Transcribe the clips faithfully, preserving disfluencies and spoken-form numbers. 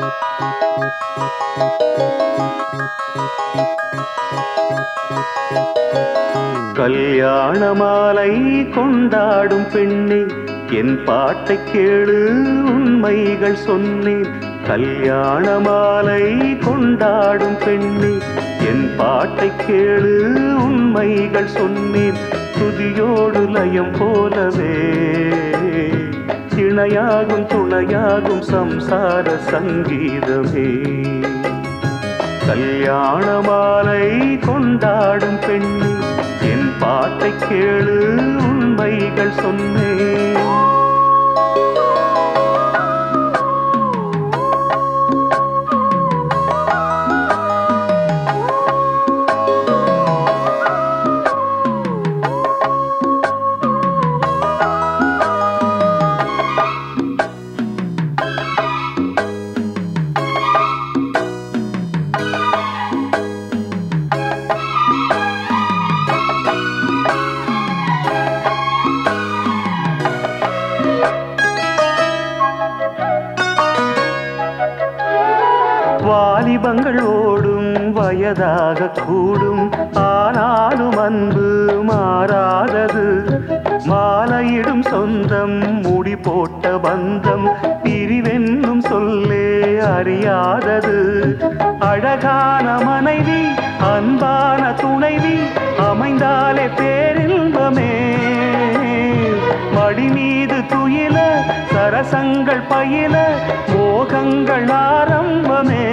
கல்யாண மாலை கொண்டாடும் பெண்ணே, என் பாட்டை கேளு உண்மைகள் சொன்னேன். கல்யாண மாலை கொண்டாடும் பெண்ணே, என் பாட்டை கேளு உண்மைகள் சொன்னேன். துதியோடு லயம் போலவே இணையாகும் துணையாகும் சம்சார சங்கீதமே. கல்யாண மாலை கொண்டாடும் பெண்ணே, என் பாட்டை கேளு உண்மைகள் சொன்னேன். வாலிபங்கள் ஓடும் வயதாக கூடும், ஆனாலும் அன்பு மாறாதது. மாலையிடும் சொந்தம் முடி போட்ட பந்தம் பிரிவென்னும் சொல்லே அறியாதது. அழகான மனைவி அன்பான துணைவி அமைந்தாலே பேரின்பமே. மடி மீது துயில சரசங்கள் பயில மோகங்கள் ஆரம்பமே.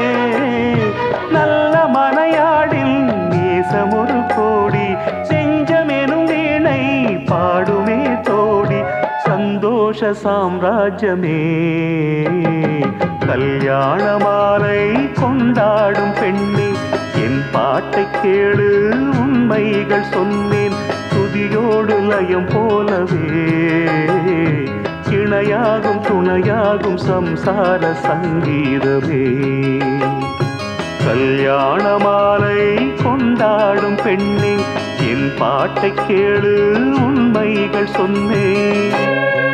நல்ல மனையாடில் நேசமொரு கோடி, செஞ்சமெனும் வீணை பாடுமே தோடி. சந்தோஷ சாம்ராஜ்யமே. கல்யாண மாலை கொண்டாடும் பெண்ணே, என் பாட்டை கேளு உண்மைகள் சொன்னேன். துதியோடு லயம் போலவே இணையாகும் துணையாகும் சம்சார சங்கீதமே. கல்யாண மாலை கொண்டாடும் பெண்ணே, என் பாட்டை கேளு உண்மைகள் சொன்னேன்.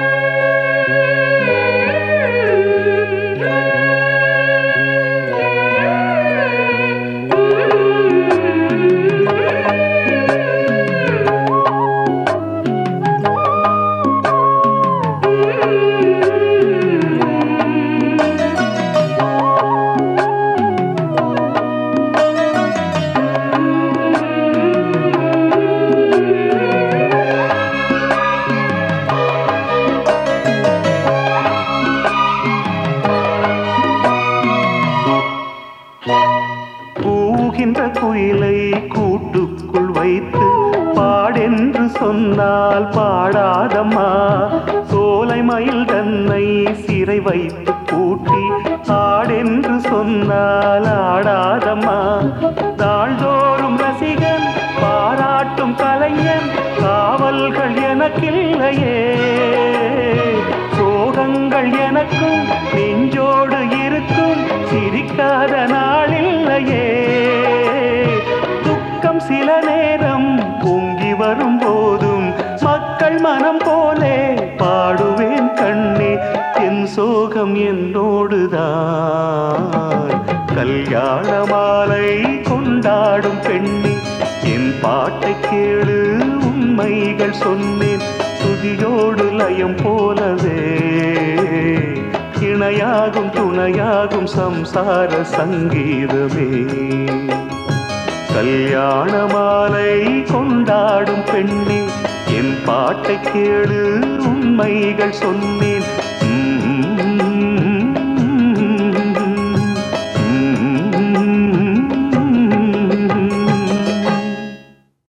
கூகின்ற குயிலை கூட்டுக்குள் வைத்து பாடென்று சொன்னால் பாடாதம்மா. சோலை மயில் தன்னை சிறை வைத்து பூட்டி ஆடென்று சொன்னால் ஆடாதம்மா. நாள்தோறும் ரசிகன் பாராட்டும் கலைஞன் காவல்கள் எனக்கில்லையே. சோகங்கள் எனக்கும் நெஞ்சோடு இருக்கும், சிரிக்காத நாளில்லையே. துக்கம் சில நேரம் பொங்கி வரும் போதும் மக்கள் மனம் போலே பாடுவேன் கண்ணே. என் சோகம் என்னோடுதான். கல்யாண மாலை கொண்டாடும் பெண்ணே, என் பாட்டை கேளு உண்மைகள் சொன்னேன். துதியோடு லயம் போலவே இணையாகும் துணையாகும் சம்சார சங்கீதமே. கல்யாண மாலை கொண்டாடும் பெண்ணே, என் பாட்டை கேளு உண்மைகள் சொன்னேன்.